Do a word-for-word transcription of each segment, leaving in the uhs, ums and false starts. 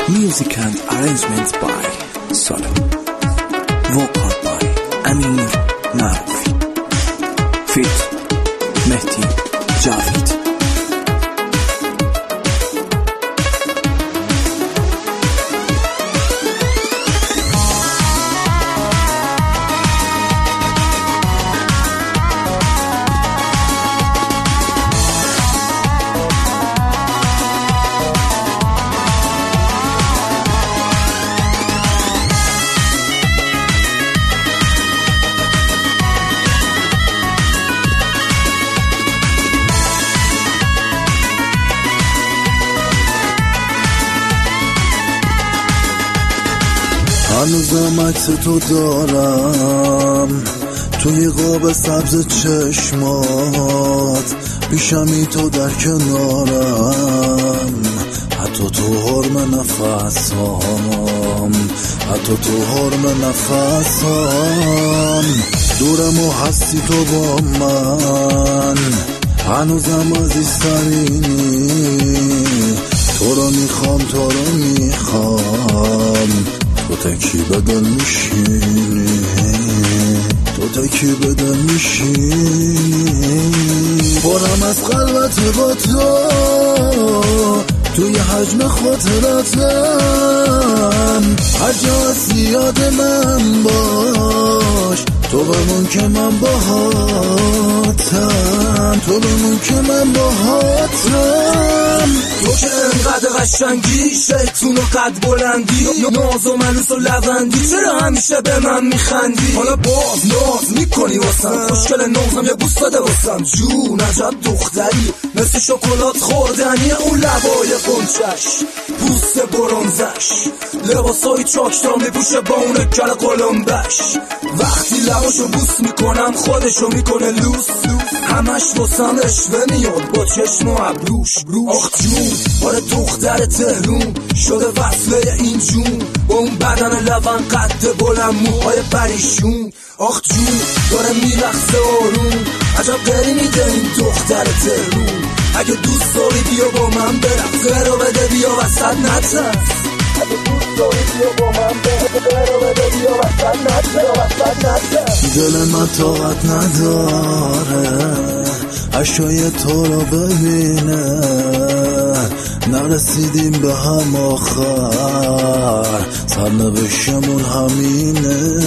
Music and arrangements by Solo. Vocal by Amir Maroufi. Feat Mehdi Javid. هنوزم عکس تو دارم توی قاب سبز چشمات، پیشمی تو در کنارم، حتی تو حرم نفسام، حتی تو حرم نفسام. دورم و هستی تو با من، هنوزم عزیزترینی، تو رو میخوام تو رو میخوام. تو تکی بدن میشینی، تو تکی بدن میشینی، پرم از خلوت با تو، توی حجم خاطراتم، هر جا یاد من باش، تو بمون که من باهاتم، تو بمون که من باهاتم. تو که انقدر قشنگی، شیطون و قد بلندی، ناز و منوس و لبندی، چرا همیشه به من میخندی؟ حالا باز ناز میکنی واسم، خوشگل نازم یه بوس بده واسم، جون عجب دختری، مثل شکلات خوردنی، اون لبای قنچش، پوست برنزش، لباسای چاکشا میپوشه با اون کل قلمبش. وقتی لباشو بوس میکنم خودشو میکنه لوس، همش واسم اشوه میاد با چشم و ابروش. آخ جون باره دختر تهرون شده وصله این جون، با اون بدن لبن قد بلند موهای پریشون. آخ جون داره میرخصه آروم، عجب قری میده این دختر تهرون. اگه دوست داری بیا با من برقص، رو بده بیا وسط نترس، اگه دوست داری بیا با من برقص، رو بده بیا وسط نترس. دل من طاقت نداره اشکای تو رو ببینه، نرسیدیم به هم آخر، سرنوشتمون همینه،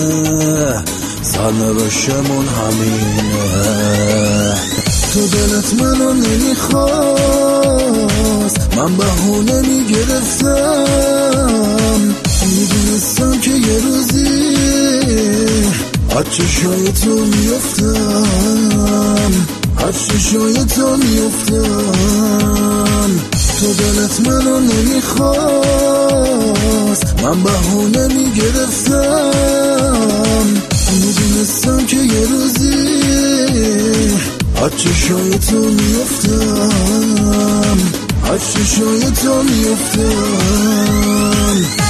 سرنوشتمون همینه. تو دلت منو نمیخواست، من بهونه میگرفتم، میدونستم که یه روزی از چشای تو میفتم، از چشای تو میفتم. تو دلت منو نمیخواست، من بهونه میگرفتم، میدونستم که یه روزی از چشای تو میفتم، از چشای تو میفتم.